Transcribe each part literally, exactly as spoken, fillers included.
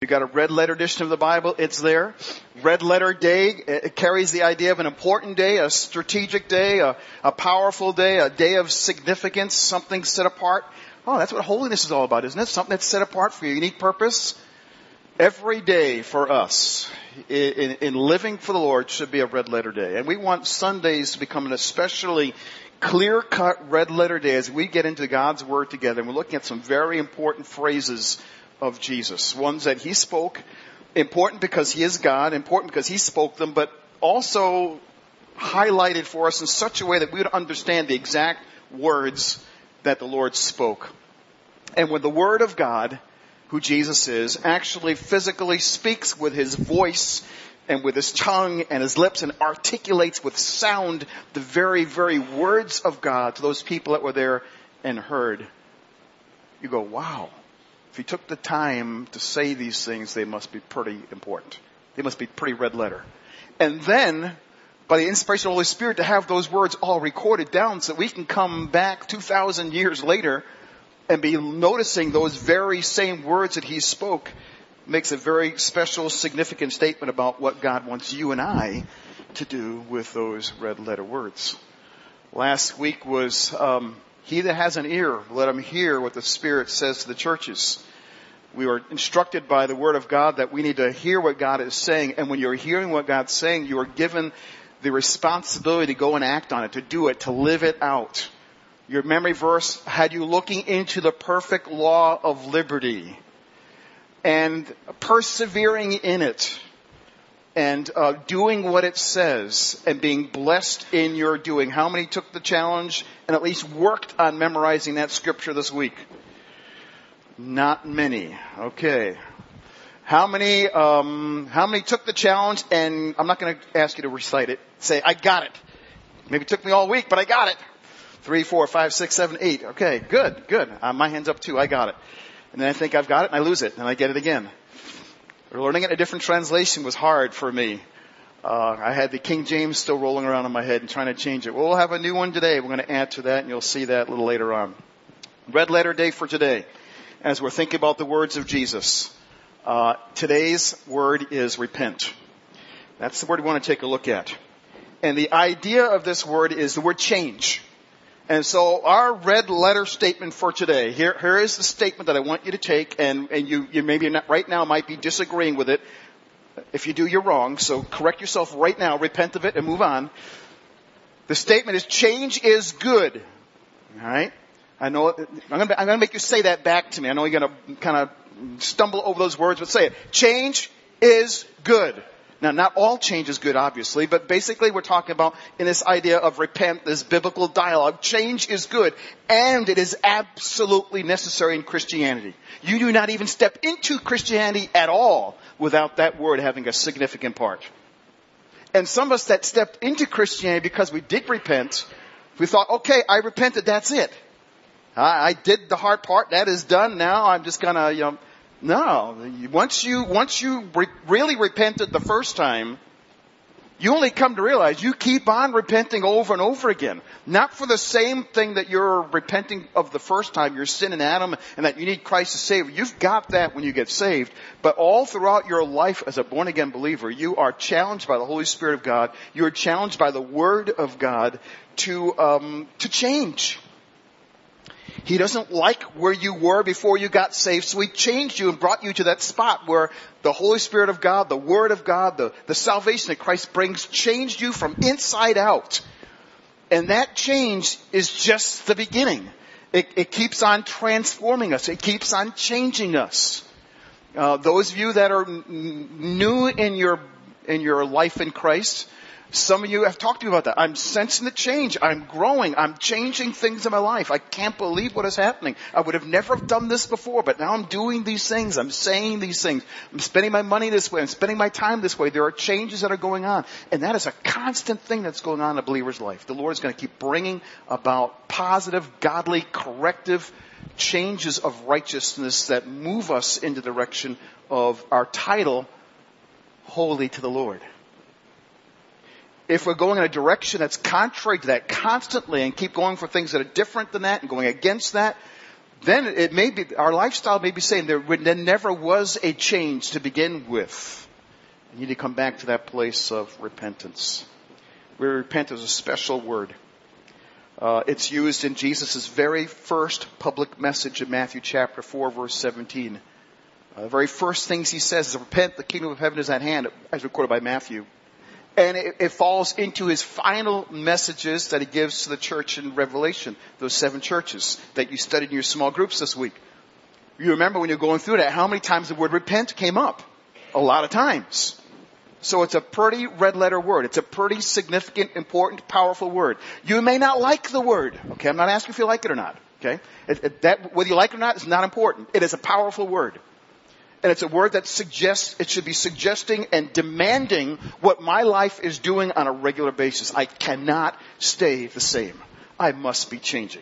You got a red letter edition of the Bible, it's there. Red letter day, it carries the idea of an important day, a strategic day, a, a powerful day, a day of significance, something set apart. Oh, that's what holiness is all about, isn't it? Something that's set apart for your unique purpose. Every day for us in, in living for the Lord should be a red letter day. And we want Sundays to become an especially clear-cut red letter day as we get into God's Word together. And we're looking at some very important phrases of Jesus. Ones that He spoke, important because He is God, important because He spoke them, but also highlighted for us in such a way that we would understand the exact words that the Lord spoke. And when the Word of God, who Jesus is, actually physically speaks with His voice and with His tongue and His lips and articulates with sound the very, very words of God to those people that were there and heard, you go, wow. If He took the time to say these things, they must be pretty important. They must be pretty red letter. And then, by the inspiration of the Holy Spirit, to have those words all recorded down so that we can come back two thousand years later and be noticing those very same words that He spoke makes a very special, significant statement about what God wants you and I to do with those red letter words. Last week was, um, he that has an ear, let him hear what the Spirit says to the churches. We were instructed by the Word of God that we need to hear what God is saying. And when you're hearing what God's saying, you are given the responsibility to go and act on it, to do it, to live it out. Your memory verse had you looking into the perfect law of liberty and persevering in it and uh, doing what it says and being blessed in your doing. How many took the challenge and at least worked on memorizing that scripture this week? Not many. Okay. How many, um, how many took the challenge and I'm not going to ask you to recite it. Say, I got it. Maybe it took me all week, but I got it. Three, four, five, six, seven, eight. Okay, good, good. Uh, my hand's up too. I got it. And then I think I've got it and I lose it and I get it again. Learning it in a different translation was hard for me. Uh, I had the King James still rolling around in my head and trying to change it. Well, we'll have a new one today. We're going to add to that and you'll see that a little later on. Red letter day for today as we're thinking about the words of Jesus. Uh, today's word is repent. That's the word we want to take a look at. And the idea of this word is the word change. And so our red letter statement for today, here, here is the statement that I want you to take, and, and you, you maybe not, right now might be disagreeing with it. If you do, you're wrong. So correct yourself right now, repent of it, and move on. The statement is, change is good. All right? I know, I'm going to I'm going to make you say that back to me. I know you're going to kind of stumble over those words, but say it. Change is good. Now, not all change is good, obviously, but basically we're talking about in this idea of repent, this biblical dialogue. Change is good, and it is absolutely necessary in Christianity. You do not even step into Christianity at all without that word having a significant part. And some of us that stepped into Christianity because we did repent, we thought, okay, I repented, that's it. I, I did the hard part, that is done, now I'm just gonna, you know, no, once you, once you re- really repented the first time, you only come to realize you keep on repenting over and over again. Not for the same thing that you're repenting of the first time, your sin in Adam, and that you need Christ to save you. You've got that when you get saved. But all throughout your life as a born-again believer, you are challenged by the Holy Spirit of God. You are challenged by the Word of God to, um, to change. He doesn't like where you were before you got saved, so He changed you and brought you to that spot where the Holy Spirit of God, the Word of God, the, the salvation that Christ brings, changed you from inside out. And that change is just the beginning. It, it keeps on transforming us. It keeps on changing us. Uh, those of you that are n- new in your in your life in Christ, some of you have talked to me about that. I'm sensing the change. I'm growing. I'm changing things in my life. I can't believe what is happening. I would have never done this before, but now I'm doing these things. I'm saying these things. I'm spending my money this way. I'm spending my time this way. There are changes that are going on. And that is a constant thing that's going on in a believer's life. The Lord is going to keep bringing about positive, godly, corrective changes of righteousness that move us in the direction of our title, holy to the Lord. If we're going in a direction that's contrary to that constantly and keep going for things that are different than that and going against that, then it may be, our lifestyle may be saying there, there never was a change to begin with. You need to come back to that place of repentance. We repent is a special word. Uh, it's used in Jesus' very first public message in Matthew chapter four, verse seventeen. Uh, the very first things he says is, repent, the kingdom of heaven is at hand, as recorded by Matthew. And it, it falls into his final messages that he gives to the church in Revelation, those seven churches that you studied in your small groups this week. You remember when you're going through that, how many times the word repent came up? A lot of times. So it's a pretty red letter word. It's a pretty significant, important, powerful word. You may not like the word. Okay, I'm not asking if you like it or not. Okay, it, it, that whether you like it or not is not important. It is a powerful word. And it's a word that suggests, it should be suggesting and demanding what my life is doing on a regular basis. I cannot stay the same. I must be changing.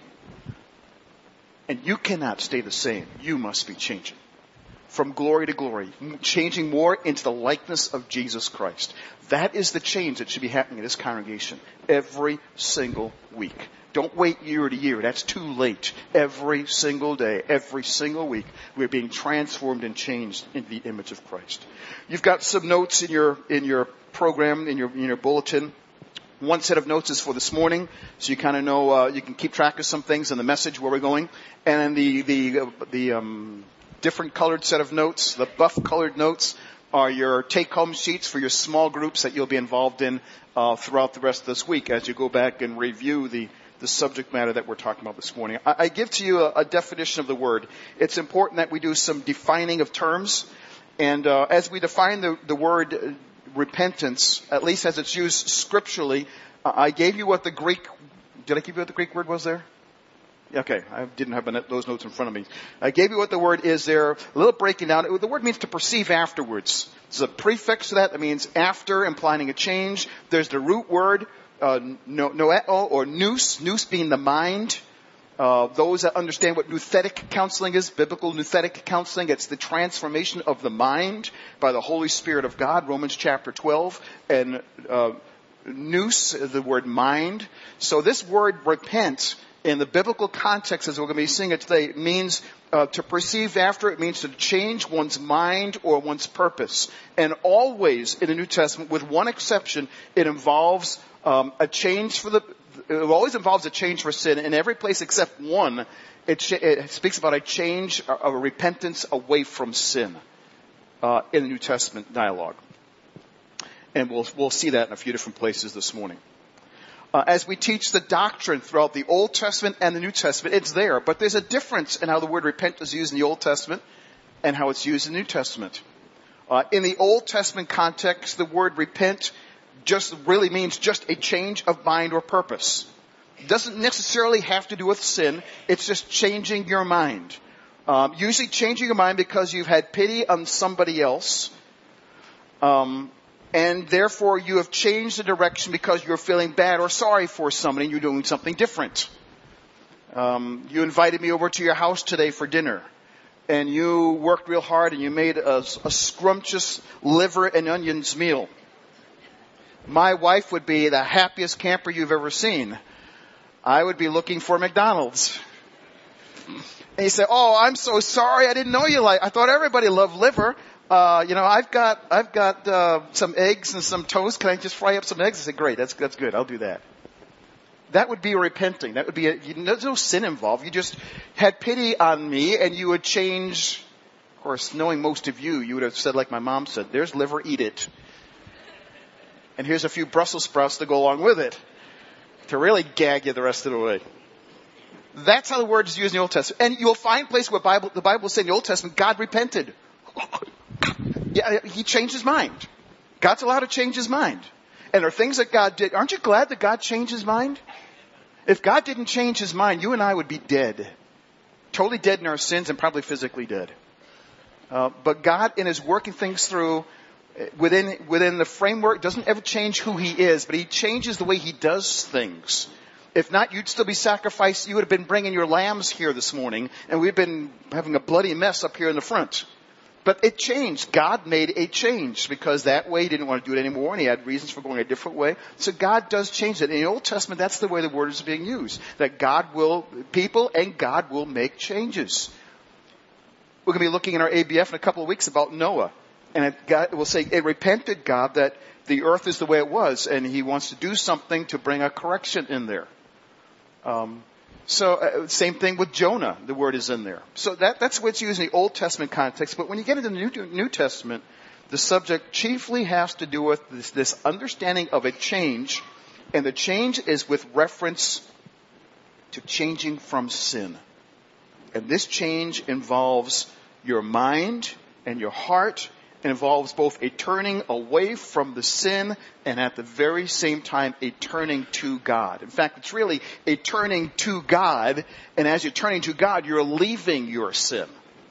And you cannot stay the same. You must be changing. From glory to glory. Changing more into the likeness of Jesus Christ. That is the change that should be happening in this congregation every single week. Don't wait year to year. That's too late. Every single day, every single week, we're being transformed and changed in the image of Christ. You've got some notes in your in your program, in your in your bulletin. One set of notes is for this morning, so you kind of know uh, you can keep track of some things in the message where we're going. And then the the uh, the um, different colored set of notes, the buff colored notes, are your take-home sheets for your small groups that you'll be involved in uh, throughout the rest of this week as you go back and review the. the subject matter that we're talking about this morning. I, I give to you a, a definition of the word. It's important that we do some defining of terms. And uh, as we define the, the word uh, repentance, at least as it's used scripturally, uh, I gave you what the Greek, did I give you what the Greek word was there? Okay, I didn't have those notes in front of me. I gave you what the word is there, a little breaking down. The word means to perceive afterwards. There's a prefix to that that means after, implying a change. There's the root word, Uh, no, noeo or nous, nous being the mind. Uh, those that understand what nouthetic counseling is, biblical nouthetic counseling, it's the transformation of the mind by the Holy Spirit of God, Romans chapter twelve. And uh, nous, the word mind. So this word repent, in the biblical context, as we're going to be seeing it today, means uh, to perceive after. It means to change one's mind or one's purpose. And always in the New Testament, with one exception, it involves Um, a change for the, it always involves a change for sin. In every place except one, it, it speaks about a change, a, a repentance away from sin, uh, in the New Testament dialogue. And we'll, we'll see that in a few different places this morning. Uh, as we teach the doctrine throughout the Old Testament and the New Testament, it's there. But there's a difference in how the word repent is used in the Old Testament and how it's used in the New Testament. Uh, in the Old Testament context, the word repent just really means just a change of mind or purpose. It doesn't necessarily have to do with sin. It's just changing your mind. Um, usually changing your mind because you've had pity on somebody else. Um, and therefore you have changed the direction because you're feeling bad or sorry for somebody and you're doing something different. Um, you invited me over to your house today for dinner. And you worked real hard and you made a, a scrumptious liver and onions meal. My wife would be the happiest camper you've ever seen. I would be looking for McDonald's. And you say, "Oh, I'm so sorry. I didn't know you like. I thought everybody loved liver. Uh, you know, I've got I've got uh, some eggs and some toast. Can I just fry up some eggs?" I say, "Great. That's that's good. I'll do that." That would be repenting. That would be a, you, there's no sin involved. You just had pity on me, and you would change. Of course, knowing most of you, you would have said like my mom said, "There's liver. Eat it." And here's a few Brussels sprouts to go along with it to really gag you the rest of the way. That's how the word is used in the Old Testament. And you'll find places where Bible, the Bible will say in the Old Testament, God repented. Yeah, he changed his mind. God's allowed to change his mind. And there are things that God did. Aren't you glad that God changed his mind? If God didn't change his mind, you and I would be dead. Totally dead in our sins and probably physically dead. Uh, but God, in his working things through, Within within the framework, doesn't ever change who he is, but he changes the way he does things. If not, you'd still be sacrificed. You would have been bringing your lambs here this morning, and we've been having a bloody mess up here in the front. But it changed. God made a change because that way he didn't want to do it anymore and he had reasons for going a different way. So God does change it. In the Old Testament, that's the way the word is being used. That God will, people and God will make changes. We're going to be looking in our A B F in a couple of weeks about Noah. And it God, we'll say, it repented God that the earth is the way it was and he wants to do something to bring a correction in there. Um, So, uh, same thing with Jonah, the word is in there. So that, that's what's used in the Old Testament context. But when you get into the New, New Testament, the subject chiefly has to do with this, this understanding of a change. And the change is with reference to changing from sin. And this change involves your mind and your heart. It involves both a turning away from the sin and at the very same time a turning to God. In fact, it's really a turning to God, and as you're turning to God, you're leaving your sin.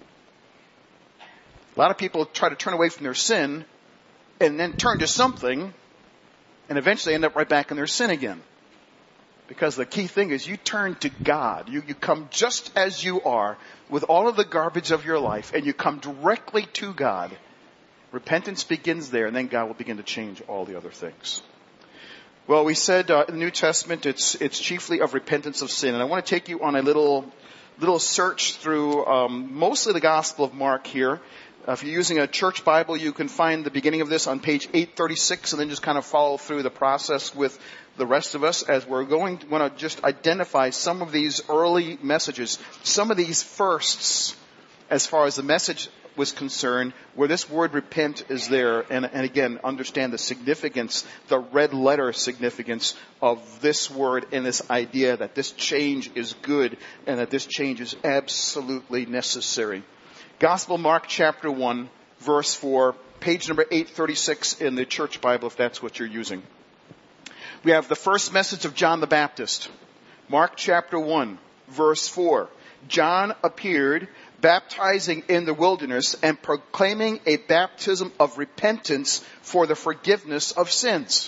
A lot of people try to turn away from their sin and then turn to something and eventually end up right back in their sin again. Because the key thing is you turn to God. You, you come just as you are with all of the garbage of your life and you come directly to God. Repentance begins there, and then God will begin to change all the other things. Well, we said uh, in the New Testament, it's it's chiefly of repentance of sin. And I want to take you on a little little search through um, mostly the Gospel of Mark here. Uh, if you're using a church Bible, you can find the beginning of this on page eight thirty-six, and then just kind of follow through the process with the rest of us as we're going to want to just identify some of these early messages, some of these firsts as far as the message was concerned, where this word repent is there, and, and again, understand the significance, the red letter significance of this word and this idea that this change is good and that this change is absolutely necessary. Gospel Mark chapter one, verse four, page number eight thirty-six in the church Bible, if that's what you're using. We have the first message of John the Baptist. Mark chapter one, verse four. John appeared baptizing in the wilderness and proclaiming a baptism of repentance for the forgiveness of sins.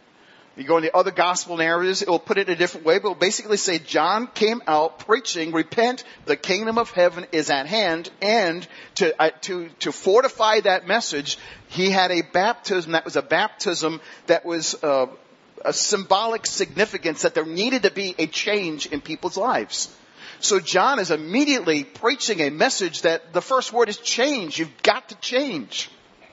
You go in the other gospel narratives, it will put it in a different way, but it will basically say John came out preaching, repent, the kingdom of heaven is at hand, and to, uh, to, to fortify that message, he had a baptism that was a baptism that was uh, a symbolic significance that there needed to be a change in people's lives. So John is immediately preaching a message that the first word is change. You've got to change.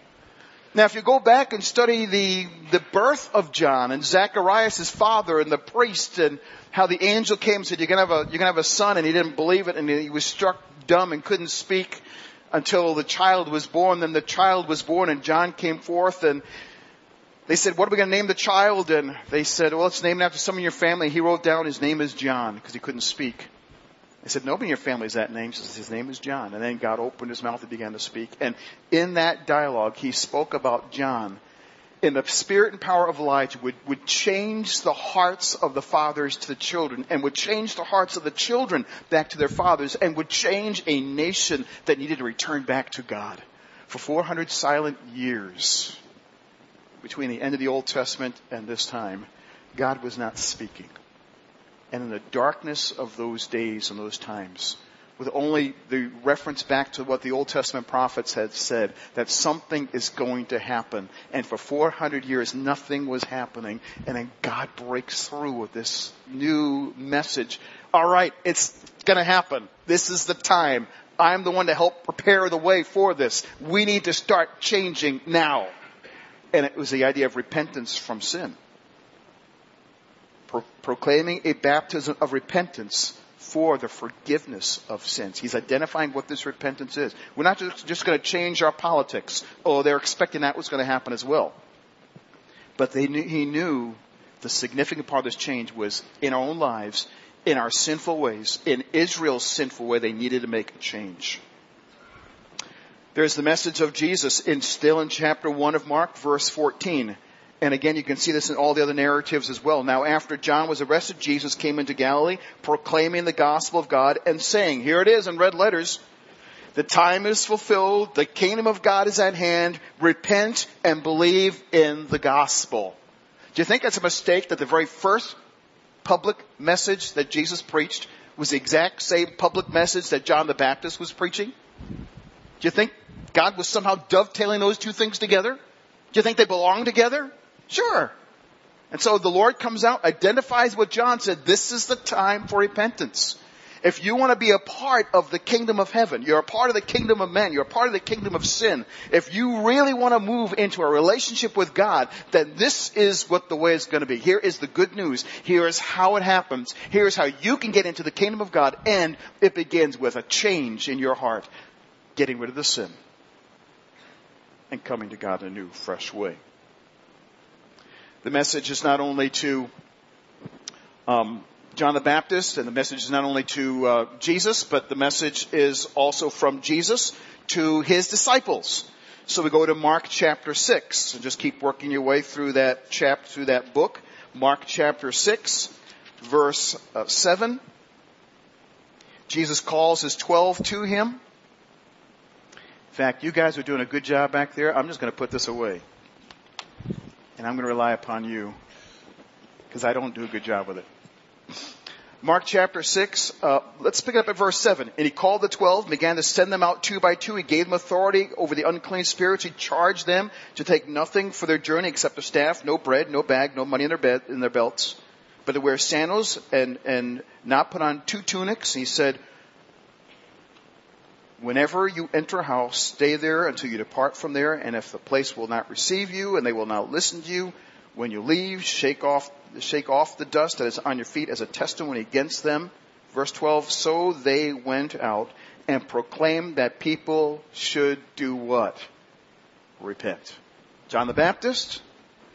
Now, if you go back and study the, the birth of John and Zacharias, his father, and the priest, and how the angel came and said, you're going to have a, you're going to have a son, and he didn't believe it, and he was struck dumb and couldn't speak until the child was born. Then the child was born, and John came forth, and they said, what are we going to name the child? And they said, well, let's name it after someone in your family. He wrote down his name is John, because he couldn't speak. They said, nobody in your family has that name. He says, his name is John. And then God opened his mouth and began to speak. And in that dialogue, he spoke about John. In the spirit and power of Elijah would, would change the hearts of the fathers to the children, and would change the hearts of the children back to their fathers, and would change a nation that needed to return back to God. For four hundred silent years, between the end of the Old Testament and this time, God was not speaking. And in the darkness of those days and those times, with only the reference back to what the Old Testament prophets had said, that something is going to happen. And for four hundred years, nothing was happening. And then God breaks through with this new message. All right, it's going to happen. This is the time. I'm the one to help prepare the way for this. We need to start changing now. And it was the idea of repentance from sin. Pro- proclaiming a baptism of repentance for the forgiveness of sins. He's identifying what this repentance is. We're not just, just going to change our politics. Oh, they're expecting that was going to happen as well. But they knew, he knew the significant part of this change was in our own lives, in our sinful ways, in Israel's sinful way, they needed to make a change. There's the message of Jesus in still in chapter one of Mark, verse fourteen. And again, you can see this in all the other narratives as well. Now, after John was arrested, Jesus came into Galilee, proclaiming the gospel of God and saying, here it is in red letters, the time is fulfilled, the kingdom of God is at hand, repent and believe in the gospel. Do you think that's a mistake that the very first public message that Jesus preached was the exact same public message that John the Baptist was preaching? Do you think God was somehow dovetailing those two things together? Do you think they belong together? Sure. And so the Lord comes out, identifies what John said, this is the time for repentance. If you want to be a part of the kingdom of heaven, you're a part of the kingdom of men, you're a part of the kingdom of sin, if you really want to move into a relationship with God, then this is what the way is going to be. Here is the good news. Here is how it happens. Here is how you can get into the kingdom of God, and it begins with a change in your heart, getting rid of the sin and coming to God in a new, fresh way. The message is not only to um, John the Baptist, and the message is not only to uh, Jesus, but the message is also from Jesus to his disciples. So we go to Mark chapter six, and just keep working your way through that chapter, through that book. Mark chapter six, verse uh, seven. Jesus calls his twelve to him. In fact, you guys are doing a good job back there. I'm just going to put this away. And I'm going to rely upon you, because I don't do a good job with it. Mark chapter six, uh, let's pick it up at verse seven. And he called the twelve and began to send them out two by two. He gave them authority over the unclean spirits. He charged them to take nothing for their journey except a staff, no bread, no bag, no money in their bed, in their belts, but to wear sandals and, and not put on two tunics. He said, whenever you enter a house, stay there until you depart from there. And if the place will not receive you and they will not listen to you, when you leave, shake off, shake off the dust that is on your feet as a testimony against them. Verse twelve, so they went out and proclaimed that people should do what? Repent. John the Baptist,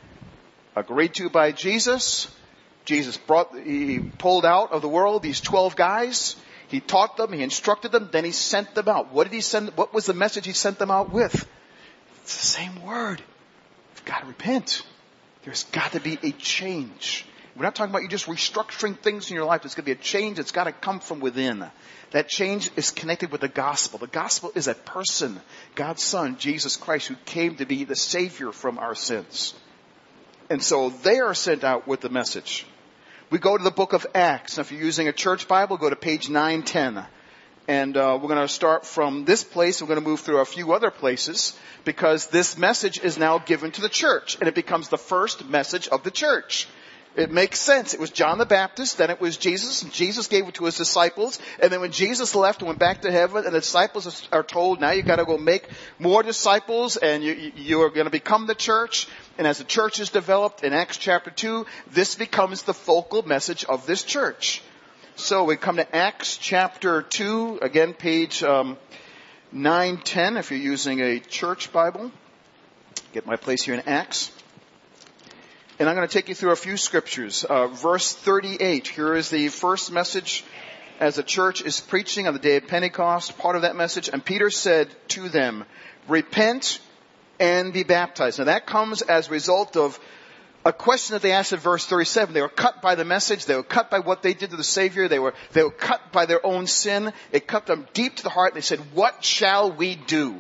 agreed to by Jesus. Jesus brought, he pulled out of the world these twelve guys. He taught them, he instructed them, then he sent them out. What did he send? What was the message he sent them out with? It's the same word. You've got to repent. There's got to be a change. We're not talking about you just restructuring things in your life. There's going to be a change that's got to come from within. That change is connected with the gospel. The gospel is a person, God's Son, Jesus Christ, who came to be the Savior from our sins. And so they are sent out with the message. We go to the book of Acts. Now, if you're using a church Bible, go to page nine ten. And uh, we're going to start from this place. We're going to move through a few other places because this message is now given to the church. And it becomes the first message of the church. It makes sense. It was John the Baptist, then it was Jesus, and Jesus gave it to his disciples. And then when Jesus left and went back to heaven, and the disciples are told, now you got to go make more disciples, and you, you are going to become the church. And as the church is developed in Acts chapter two, this becomes the focal message of this church. So we come to Acts chapter two, again, page um, nine ten, if you're using a church Bible. Get my place here in Acts. And I'm going to take you through a few scriptures. Uh, verse thirty-eight, here is the first message as the church is preaching on the day of Pentecost, part of that message. And Peter said to them, repent and be baptized. Now that comes as a result of a question that they asked in verse thirty-seven. They were cut by the message. They were cut by what they did to the Savior. They were, they were cut by their own sin. It cut them deep to the heart. And they said, what shall we do?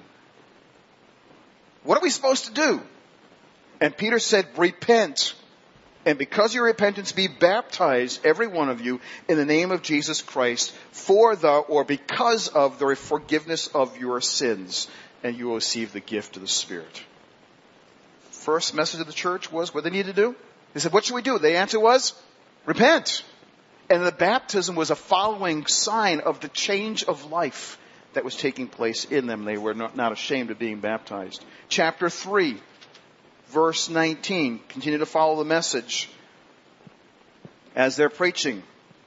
What are we supposed to do? And Peter said, repent. And because of your repentance, be baptized, every one of you, in the name of Jesus Christ, for the, or because of the forgiveness of your sins. And you will receive the gift of the Spirit. First message of the church was what they needed to do. They said, what should we do? The answer was, repent. And the baptism was a following sign of the change of life that was taking place in them. They were not, not ashamed of being baptized. Chapter three, verse nineteen. Continue to follow the message as they're preaching.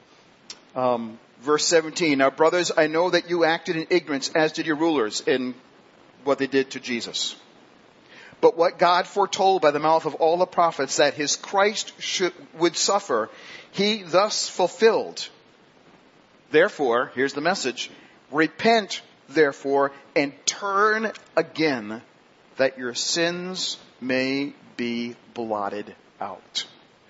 Um, verse seventeen. Now, brothers, I know that you acted in ignorance, as did your rulers, in what they did to Jesus. But what God foretold by the mouth of all the prophets, that his Christ should, would suffer, he thus fulfilled. Therefore, here's the message, repent, therefore, and turn again, that your sins may be blotted out.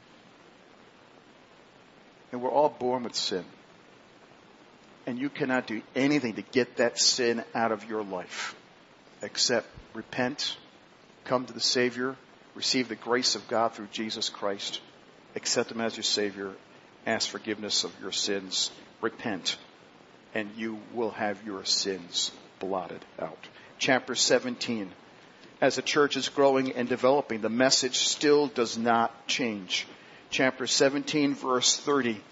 And we're all born with sin. And you cannot do anything to get that sin out of your life except repent, come to the Savior, receive the grace of God through Jesus Christ, accept him as your Savior, ask forgiveness of your sins, repent, and you will have your sins blotted out. chapter seventeen. As the church is growing and developing, the message still does not change. Chapter seventeen, verse thirty.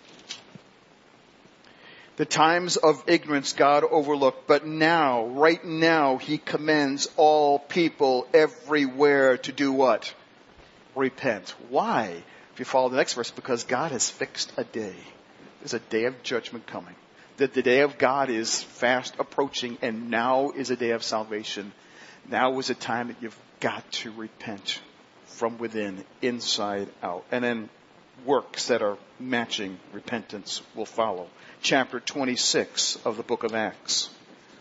The times of ignorance God overlooked, but now, right now, He commends all people everywhere to do what? Repent. Why? If you follow the next verse, because God has fixed a day. There's a day of judgment coming. The, the day of God is fast approaching, and now is a day of salvation. Now is a time that you've got to repent from within, inside out. And then works that are matching repentance will follow. Chapter twenty-six of the book of Acts.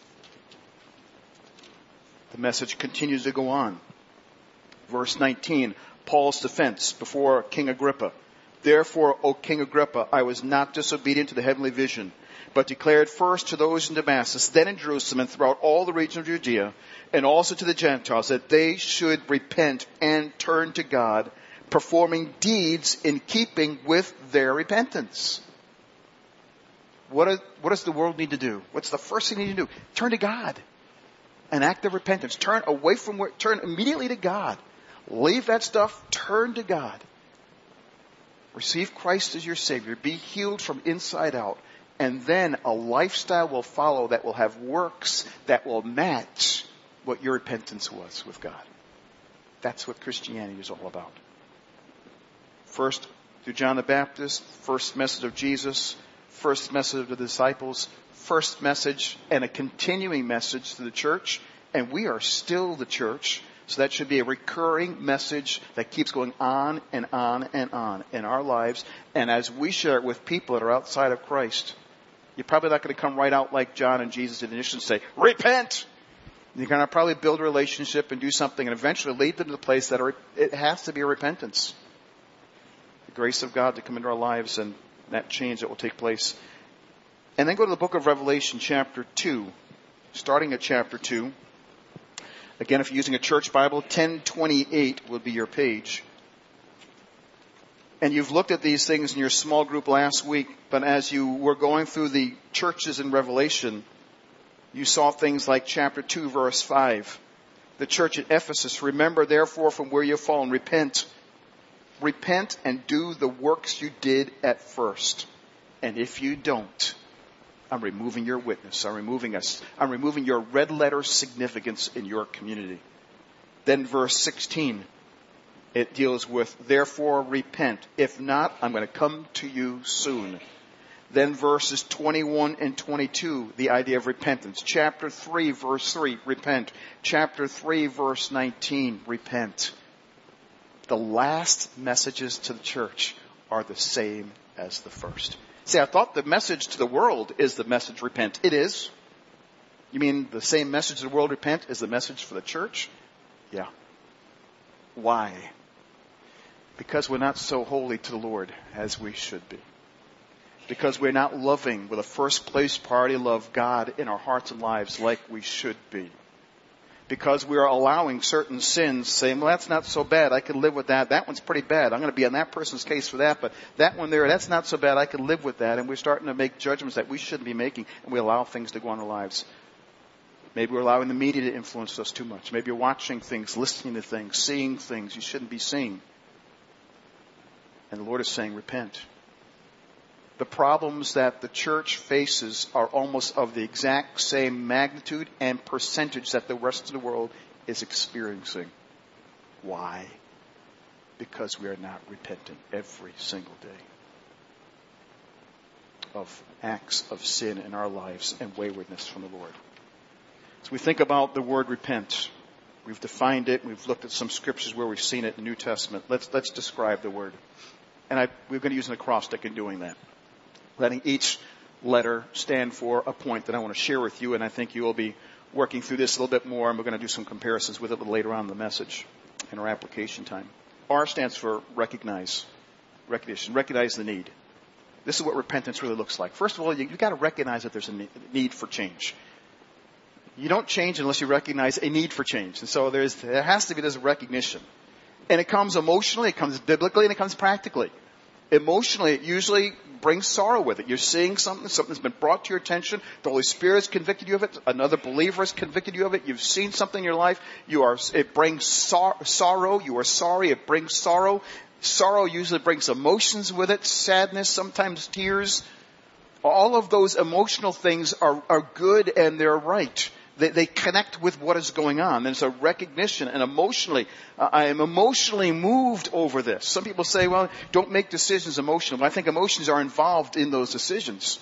The message continues to go on. Verse nineteen, Paul's defense before King Agrippa. Therefore, O King Agrippa, I was not disobedient to the heavenly vision, but declared first to those in Damascus, then in Jerusalem, and throughout all the region of Judea, and also to the Gentiles, that they should repent and turn to God, performing deeds in keeping with their repentance. What, is, what does the world need to do? What's the first thing you need to do? Turn to God. An act of repentance. Turn away from where, turn immediately to God. Leave that stuff. Turn to God. Receive Christ as your Savior. Be healed from inside out. And then a lifestyle will follow that will have works that will match what your repentance was with God. That's what Christianity is all about. First, through John the Baptist, first message of Jesus, first message of the disciples, first message and a continuing message to the church. And we are still the church. So that should be a recurring message that keeps going on and on and on in our lives. And as we share it with people that are outside of Christ, you're probably not going to come right out like John and Jesus did initially and say, repent! You're going to probably build a relationship and do something and eventually lead them to the place that are, it has to be a repentance. The grace of God to come into our lives and that change that will take place. And then go to the book of Revelation, chapter two. Starting at chapter two. Again, if you're using a church Bible, ten twenty-eight will be your page. And you've looked at these things in your small group last week, but as you were going through the churches in Revelation, you saw things like chapter two, verse five. The church at Ephesus, remember therefore from where you've fallen, repent. Repent and do the works you did at first. And if you don't, I'm removing your witness. I'm removing us. I'm removing your red letter significance in your community. Then verse sixteen, it deals with, therefore repent. If not, I'm going to come to you soon. Then verses twenty-one and twenty-two, the idea of repentance. Chapter three, verse three, repent. Chapter three, verse nineteen, repent. The last messages to the church are the same as the first. See, I thought the message to the world is the message repent. It is. You mean the same message to the world repent is the message for the church? Yeah. Why? Because we're not so holy to the Lord as we should be. Because we're not loving with a first place priority love God in our hearts and lives like we should be. Because we are allowing certain sins, saying, well, that's not so bad. I can live with that. That one's pretty bad. I'm going to be on that person's case for that. But that one there, that's not so bad. I can live with that. And we're starting to make judgments that we shouldn't be making. And we allow things to go on in our lives. Maybe we're allowing the media to influence us too much. Maybe you're watching things, listening to things, seeing things you shouldn't be seeing. And the Lord is saying, repent. The problems that the church faces are almost of the exact same magnitude and percentage that the rest of the world is experiencing. Why? Because we are not repentant every single day of acts of sin in our lives and waywardness from the Lord. So we think about the word repent. We've defined it. We've looked at some scriptures where we've seen it in the New Testament. Let's, let's describe the word. And I, we're going to use an acrostic in doing that. Letting each letter stand for a point that I want to share with you, and I think you will be working through this a little bit more, and we're going to do some comparisons with it a little later on in the message in our application time. R stands for recognize, recognition, recognize the need. This is what repentance really looks like. First of all, you, you've got to recognize that there's a need for change. You don't change unless you recognize a need for change, and so there's there has to be this recognition, and it comes emotionally, it comes biblically, and it comes practically. Emotionally, it usually brings sorrow with it. You're seeing something, something's been brought to your attention. The Holy Spirit has convicted you of it. Another believer has convicted you of it. You've seen something in your life. You are, it brings sor- sorrow. You are sorry. It brings sorrow. Sorrow usually brings emotions with it, sadness, sometimes tears. All of those emotional things are, are good and they're right. They, they connect with what is going on. There's a recognition, and emotionally, uh, I am emotionally moved over this. Some people say, well, don't make decisions emotional. But I think emotions are involved in those decisions.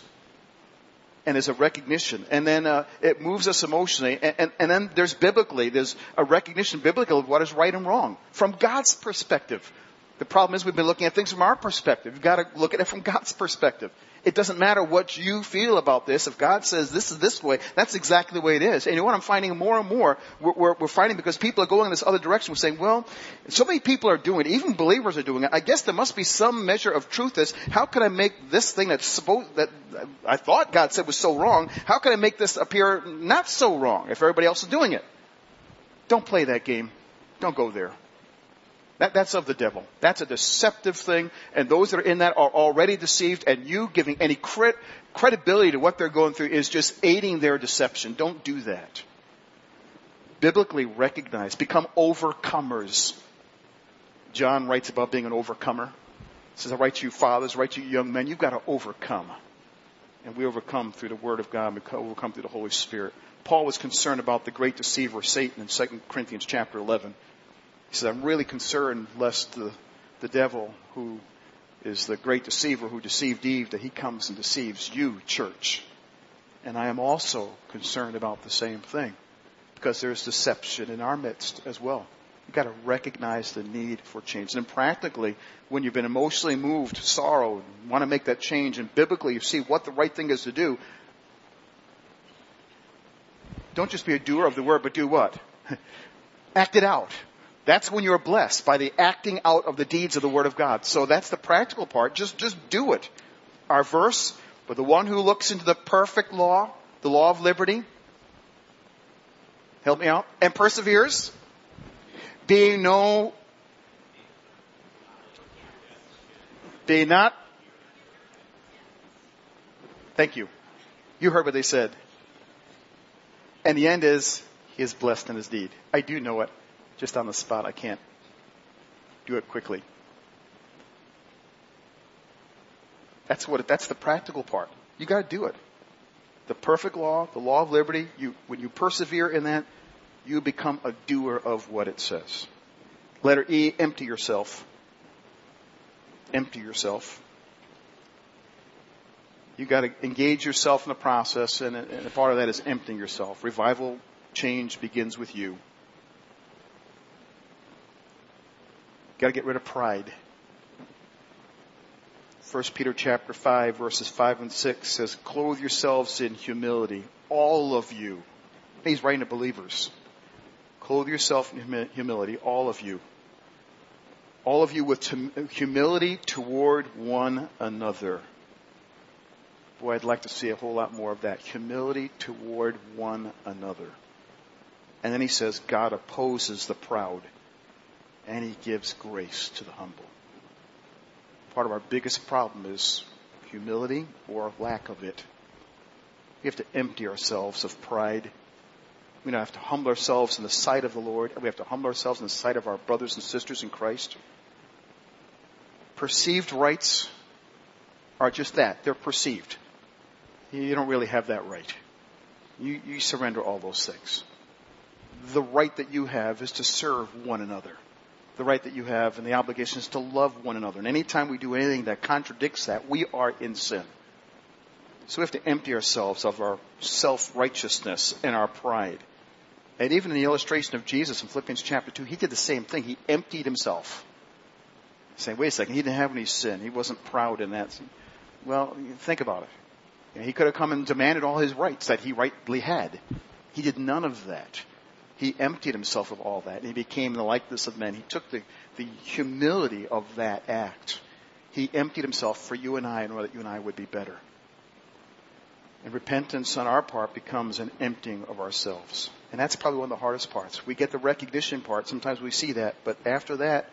And there's a recognition. And then uh, it moves us emotionally. And, and, and then there's biblically, there's a recognition biblically of what is right and wrong from God's perspective. The problem is we've been looking at things from our perspective. You've got to look at it from God's perspective. It doesn't matter what you feel about this. If God says this is this way, that's exactly the way it is. And you know what I'm finding more and more? We're, we're, we're finding because people are going in this other direction. We're saying, well, so many people are doing it. Even believers are doing it. I guess there must be some measure of truth to this. How can I make this thing that's supposed, that I thought God said was so wrong, how can I make this appear not so wrong if everybody else is doing it? Don't play that game. Don't go there. That, that's of the devil. That's a deceptive thing. And those that are in that are already deceived. And you giving any cred, credibility to what they're going through is just aiding their deception. Don't do that. Biblically recognize. Become overcomers. John writes about being an overcomer. He says, I write to you fathers, I write to you young men. You've got to overcome. And we overcome through the Word of God. We overcome through the Holy Spirit. Paul was concerned about the great deceiver, Satan, in Second Corinthians chapter eleven. He said, I'm really concerned lest the, the devil, who is the great deceiver who deceived Eve, that he comes and deceives you, church. And I am also concerned about the same thing, because there's deception in our midst as well. You've got to recognize the need for change. And practically, when you've been emotionally moved, sorrow, and want to make that change, and biblically you see what the right thing is to do, don't just be a doer of the word, but do what? Act it out. That's when you're blessed, by the acting out of the deeds of the Word of God. So that's the practical part. Just, just do it. Our verse, but the one who looks into the perfect law, the law of liberty, help me out, and perseveres, being no, being not, thank you. You heard what they said. And the end is, he is blessed in his deed. I do know it. Just on the spot, I can't do it quickly. That's what. It, that's the practical part. You got to do it. The perfect law, the law of liberty. You, when you persevere in that, you become a doer of what it says. Letter E: empty yourself. Empty yourself. You got to engage yourself in the process, and, and a part of that is emptying yourself. Revival change begins with you. Got to get rid of pride. First Peter chapter five, verses five and six says, clothe yourselves in humility, all of you. He's writing to believers. Clothe yourself in humility, all of you. All of you with humility toward one another. Boy, I'd like to see a whole lot more of that. Humility toward one another. And then he says, God opposes the proud, and he gives grace to the humble. Part of our biggest problem is humility or lack of it. We have to empty ourselves of pride. We don't have to humble ourselves in the sight of the Lord. We have to humble ourselves in the sight of our brothers and sisters in Christ. Perceived rights are just that. They're perceived. You don't really have that right. You, you surrender all those things. The right that you have is to serve one another. The right that you have and the obligation is to love one another. And anytime we do anything that contradicts that, we are in sin. So we have to empty ourselves of our self-righteousness and our pride. And even in the illustration of Jesus in Philippians chapter two, he did the same thing. He emptied himself. Saying, wait a second, he didn't have any sin. He wasn't proud in that. Well, think about it. You know, he could have come and demanded all his rights that he rightly had. He did none of that. He emptied himself of all that. And he became the likeness of men. He took the, the humility of that act. He emptied himself for you and I in order that you and I would be better. And repentance on our part becomes an emptying of ourselves. And that's probably one of the hardest parts. We get the recognition part. Sometimes we see that. But after that,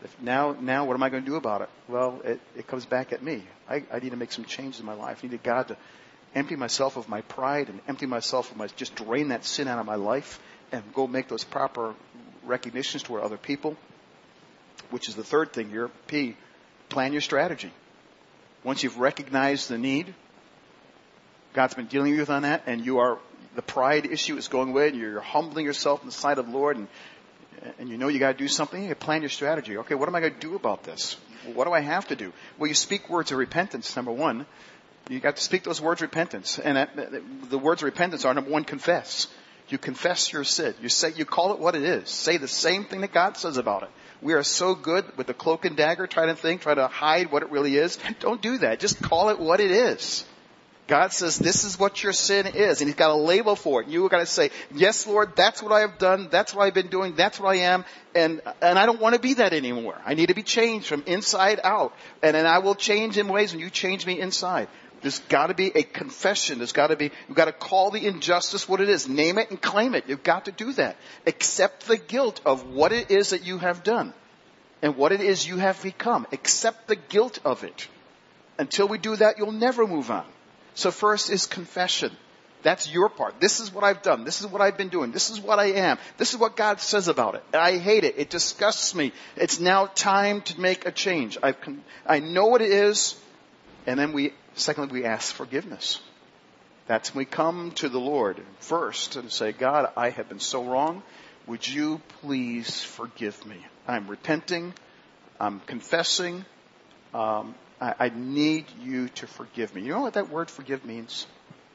If now, now what am I going to do about it? Well, it, it comes back at me. I, I need to make some changes in my life. I need God to empty myself of my pride and empty myself of my, just drain that sin out of my life and go make those proper recognitions toward other people, which is the third thing here. P, plan your strategy. Once you've recognized the need, God's been dealing with you on that, and you are, the pride issue is going away, and you're humbling yourself in the sight of the Lord, and and you know you got to do something, you plan your strategy. Okay, what am I going to do about this? What do I have to do? Well, you speak words of repentance, number one. You got to speak those words of repentance. And that, the words of repentance are, number one, confess. You confess your sin. You say, you call it what it is. Say the same thing that God says about it. We are so good with the cloak and dagger, try to think, try to hide what it really is. Don't do that. Just call it what it is. God says this is what your sin is, and He's got a label for it. You got to say, yes, Lord, that's what I have done, that's what I've been doing, that's what I am, and and I don't want to be that anymore. I need to be changed from inside out, and then I will change in ways when you change me inside. There's got to be a confession. There's got to be, you've got to call the injustice what it is. Name it and claim it. You've got to do that. Accept the guilt of what it is that you have done and what it is you have become. Accept the guilt of it. Until we do that, you'll never move on. So first is confession. That's your part. This is what I've done. This is what I've been doing. This is what I am. This is what God says about it. I hate it. It disgusts me. It's now time to make a change. I've con- I know what it is. And then we, secondly, we ask forgiveness. That's when we come to the Lord first and say, God, I have been so wrong. Would you please forgive me? I'm repenting. I'm confessing. Um, I, I need you to forgive me. You know what that word forgive means?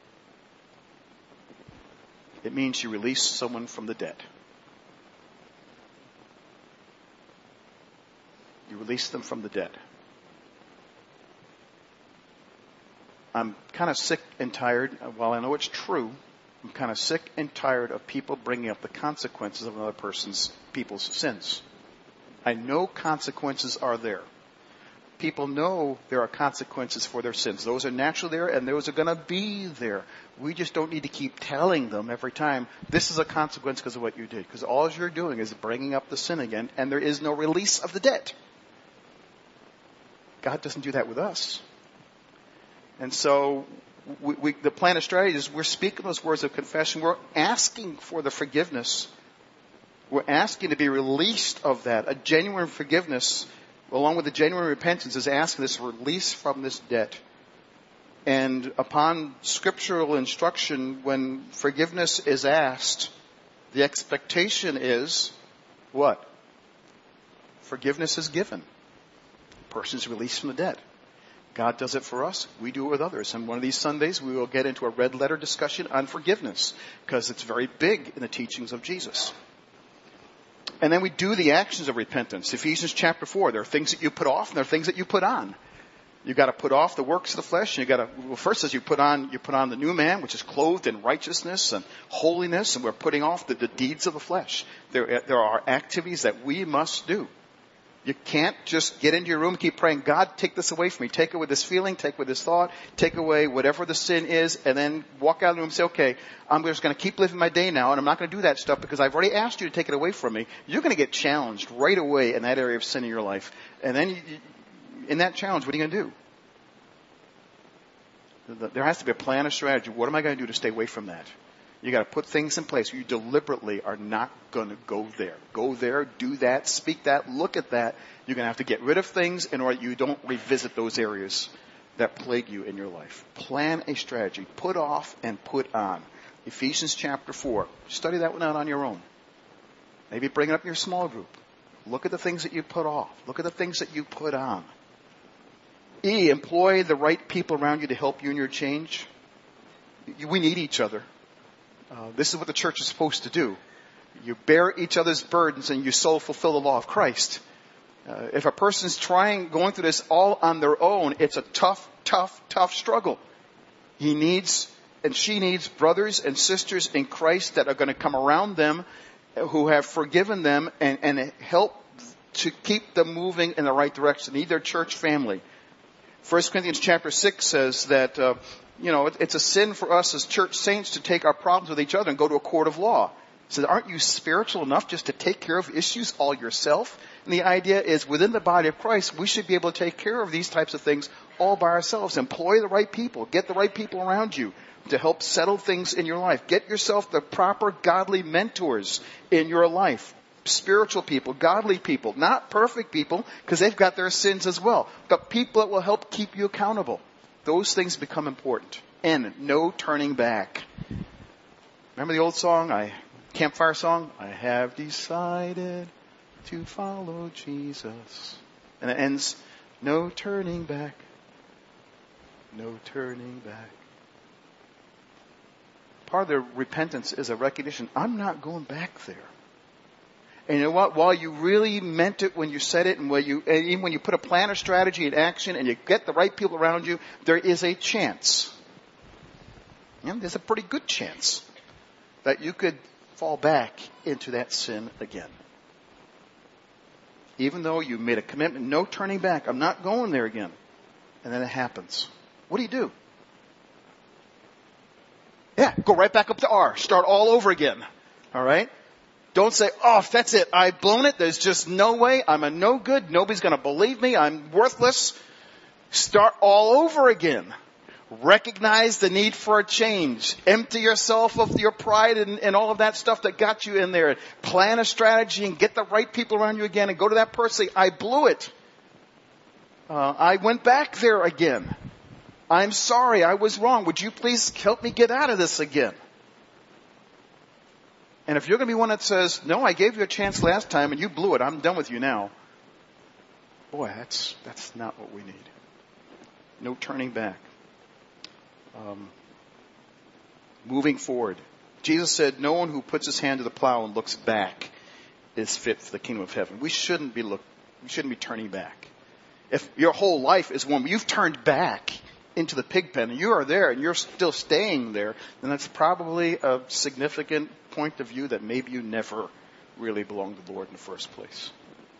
It means you release someone from the dead. You release them from the dead. I'm kind of sick and tired. While I know it's true, I'm kind of sick and tired of people bringing up the consequences of another person's, people's sins. I know consequences are there. People know there are consequences for their sins. Those are naturally there, and those are going to be there. We just don't need to keep telling them every time, this is a consequence because of what you did. Because all you're doing is bringing up the sin again, and there is no release of the debt. God doesn't do that with us. And so we, we, the plan of strategy is we're speaking those words of confession. We're asking for the forgiveness. We're asking to be released of that. A genuine forgiveness, along with a genuine repentance, is asking this release from this debt. And upon scriptural instruction, when forgiveness is asked, the expectation is what? Forgiveness is given. The person is released from the debt. God does it for us. We do it with others. And one of these Sundays, we will get into a red letter discussion on forgiveness because it's very big in the teachings of Jesus. And then we do the actions of repentance. Ephesians chapter four, there are things that you put off and there are things that you put on. You've got to put off the works of the flesh. And you got to, well, first as you put on, you put on the new man, which is clothed in righteousness and holiness. And we're putting off the, the deeds of the flesh. There, there are activities that we must do. You can't just get into your room and keep praying, God, take this away from me. Take away this feeling, take away this thought, take away whatever the sin is, and then walk out of the room and say, okay, I'm just going to keep living my day now, and I'm not going to do that stuff because I've already asked you to take it away from me. You're going to get challenged right away in that area of sin in your life. And then you, in that challenge, what are you going to do? There has to be a plan, a strategy. What am I going to do to stay away from that? You got to put things in place. You deliberately are not going to go there. Go there, do that, speak that, look at that. You're going to have to get rid of things in order you don't revisit those areas that plague you in your life. Plan a strategy. Put off and put on. Ephesians chapter four. Study that one out on your own. Maybe bring it up in your small group. Look at the things that you put off. Look at the things that you put on. E, employ the right people around you to help you in your change. We need each other. Uh, this is what the church is supposed to do. You bear each other's burdens and you so fulfill the law of Christ. Uh, if a person's trying, going through this all on their own, it's a tough, tough, tough struggle. He needs, and she needs brothers and sisters in Christ that are going to come around them, who have forgiven them and, and help to keep them moving in the right direction. They need their church family. First Corinthians chapter six says that, uh, you know, it's a sin for us as church saints to take our problems with each other and go to a court of law. So aren't you spiritual enough just to take care of issues all yourself? And the idea is within the body of Christ, we should be able to take care of these types of things all by ourselves. Employ the right people. Get the right people around you to help settle things in your life. Get yourself the proper godly mentors in your life. Spiritual people, godly people, not perfect people, because they've got their sins as well, but people that will help keep you accountable. Those things become important. And no turning back. Remember the old song, I campfire song? I have decided to follow Jesus. And it ends, no turning back. No turning back. Part of the repentance is a recognition, I'm not going back there. And you know what? While you really meant it when you said it, and when you, and even when you put a plan or strategy in action and you get the right people around you, there is a chance. You know, there's a pretty good chance that you could fall back into that sin again. Even though you made a commitment, no turning back, I'm not going there again. And then it happens. What do you do? Yeah, go right back up to R. Start all over again. All right? Don't say, oh, that's it. I've blown it. There's just no way. I'm a no good. Nobody's going to believe me. I'm worthless. Start all over again. Recognize the need for a change. Empty yourself of your pride and, and all of that stuff that got you in there. Plan a strategy and get the right people around you again and go to that person. Say, I blew it. Uh, I went back there again. I'm sorry. I was wrong. Would you please help me get out of this again? And if you're going to be one that says, no, I gave you a chance last time and you blew it. I'm done with you now. Boy, that's, that's not what we need. No turning back. Um, moving forward. Jesus said, no one who puts his hand to the plow and looks back is fit for the kingdom of heaven. We shouldn't be look, we shouldn't be turning back. If your whole life is one, you've turned back into the pig pen and you are there and you're still staying there, then that's probably a significant point of view that maybe you never really belonged to the Lord in the first place.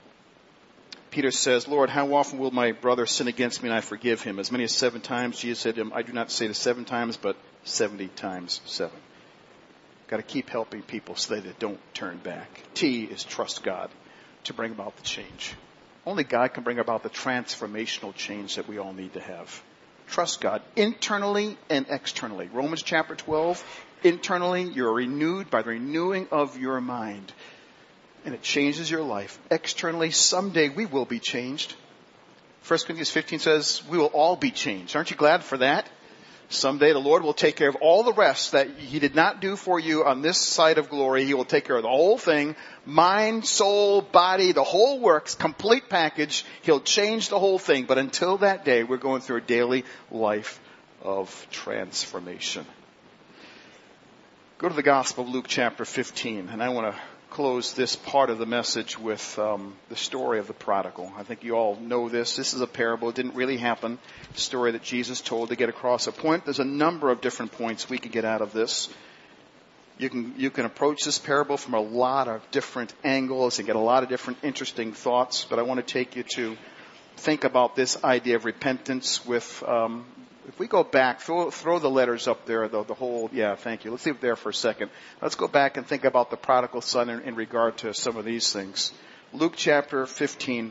Peter says, Lord, how often will my brother sin against me and I forgive him? As many as seven times. Jesus said to him, I do not say the seven times, but seventy times seven. Got to keep helping people so that they don't turn back. T is trust God to bring about the change. Only God can bring about the transformational change that we all need to have. Trust God internally and externally. Romans chapter twelve, internally you're renewed by the renewing of your mind. And it changes your life. Externally, someday we will be changed. First Corinthians fifteen says we will all be changed. Aren't you glad for that? Someday the Lord will take care of all the rest that he did not do for you on this side of glory. He will take care of the whole thing. Mind, soul, body, the whole works, complete package. He'll change the whole thing. But until that day, we're going through a daily life of transformation. Go to the Gospel of Luke chapter fifteen. And I want to close this part of the message with um, the story of the prodigal. I think you all know this. This is a parable. It didn't really happen. The story that Jesus told to get across a point. There's a number of different points we can get out of this. You can you can approach this parable from a lot of different angles and get a lot of different interesting thoughts. But I want to take you to think about this idea of repentance with. Um, If we go back, throw, throw the letters up there, the, the whole, yeah, thank you. Let's leave it there for a second. Let's go back and think about the prodigal son in, in regard to some of these things. Luke chapter fifteen,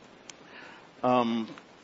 um,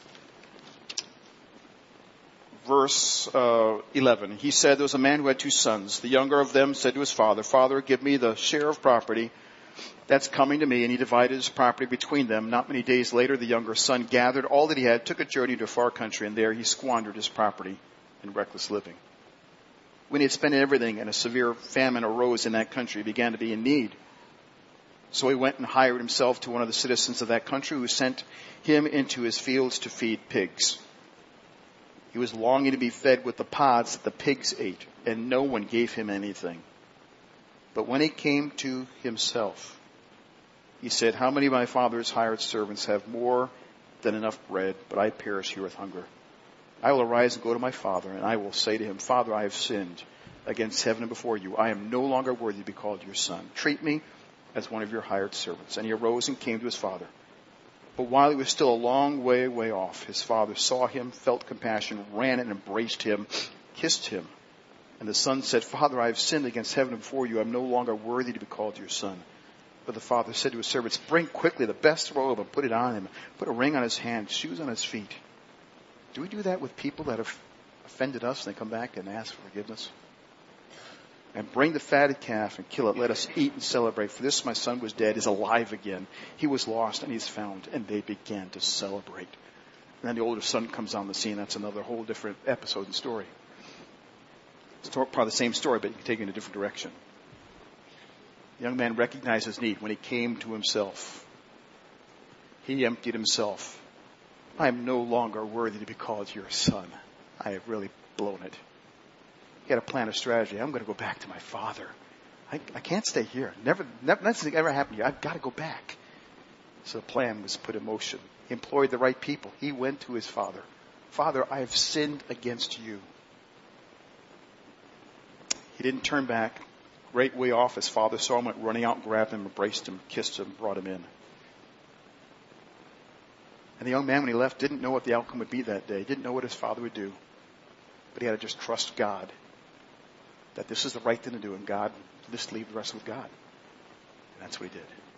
verse uh, eleven. He said there was a man who had two sons. The younger of them said to his father, Father, give me the share of property that's coming to me. And he divided his property between them. Not many days later, the younger son gathered all that he had, took a journey to a far country, and there he squandered his property in reckless living. When he had spent everything and a severe famine arose in that country, he began to be in need. So he went and hired himself to one of the citizens of that country, who sent him into his fields to feed pigs. He was longing to be fed with the pods that the pigs ate, and no one gave him anything. But when he came to himself, he said, how many of my father's hired servants have more than enough bread, but I perish here with hunger? I will arise and go to my father, and I will say to him, Father, I have sinned against heaven and before you. I am no longer worthy to be called your son. Treat me as one of your hired servants. And he arose and came to his father. But while he was still a long way, way off, his father saw him, felt compassion, ran and embraced him, kissed him. And the son said, Father, I have sinned against heaven and before you. I'm no longer worthy to be called your son. But the father said to his servants, bring quickly the best robe and put it on him. Put a ring on his hand, shoes on his feet. Do we do that with people that have offended us and they come back and ask for forgiveness? And bring the fatted calf and kill it. Let us eat and celebrate. For this my son was dead, is alive again. He was lost and he's found. And they began to celebrate. And then the older son comes on the scene. That's another whole different episode and story. It's part of the same story, but you can take it in a different direction. The young man recognized his need when he came to himself. He emptied himself. I am no longer worthy to be called your son. I have really blown it. He had a plan, a strategy. I'm going to go back to my father. I, I can't stay here. Never, never, nothing ever happened here. I've got to go back. So the plan was put in motion. He employed the right people. He went to his father. Father, I have sinned against you. He didn't turn back. Great way off. His father saw him, went running out, grabbed him, embraced him, kissed him, brought him in. And the young man, when he left, didn't know what the outcome would be that day. He didn't know what his father would do. But he had to just trust God. That this is the right thing to do. And God, just leave the rest with God. And that's what he did.